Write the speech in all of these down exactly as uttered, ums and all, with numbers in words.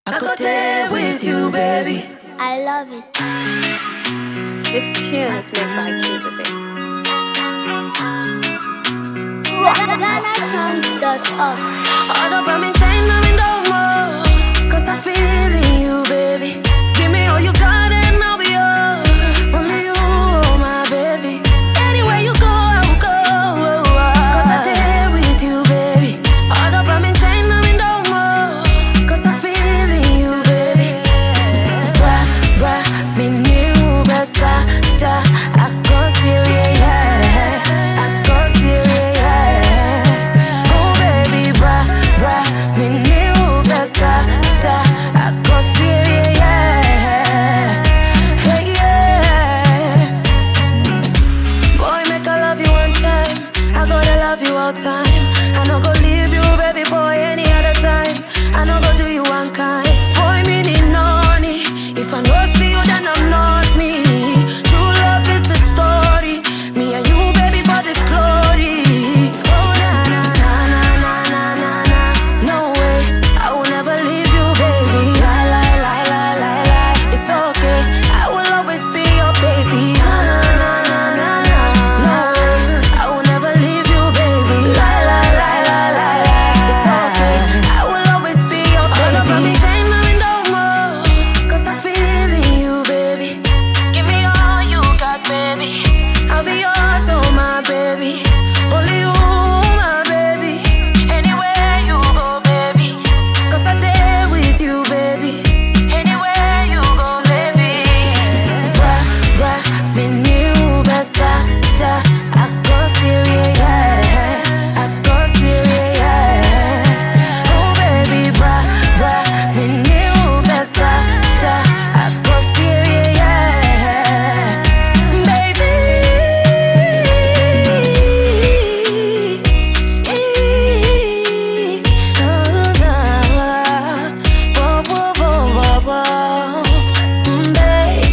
I could stay with you, baby. I love it. This tune is made by Kizabit. Ghana songs dot org. Hold up, I'm in China, I'm in no more. Cause I'm feeling you, baby. Give me all you got and I'll be yours. Only you, oh my baby. Anywhere you go, I will go. Cause I stay with you, baby. Hold up, I'm in China, I'm in no more. Cause I'm feeling you, baby. Bra, bra, me new best da. I go serious, yeah. I go serious, yeah. Oh baby, bra, bra, me new best da. I go serious, yeah. Hey, yeah. Boy, make I love you one time. I gotta love you all time. I no go leave you, baby boy, any other time. I no go do you one kind. Boy, me need noni. If I no see you, then I'm not me. True love is the story. Me and you, baby, for the glory. Oh na na na na na na na na. No way, I will never leave you, baby. Lie lie lie lie lie lie. It's okay, I will always be your baby. Na na na na na na. No way, I will never leave you, baby. Lie lie lie lie lie lie. It's okay, I will always be your baby. All over me, shine on me no more. Cause I'm feeling you, baby. Give me all you got, baby. I'll be yours, oh my baby. Only you, my baby. Anywhere you go, baby. Cause I stay with you, baby. Anywhere you go, baby. Bra, bra, me new best da. I go serious, yeah. I go serious, yeah. Oh baby, bra, bra, me new best da. I go serious, yeah. Baby, oh, whoa, whoa, whoa, whoa, whoa.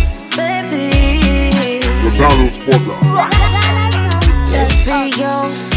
Baby, McDonald's Porter. Ghana songs let's dot org. be young.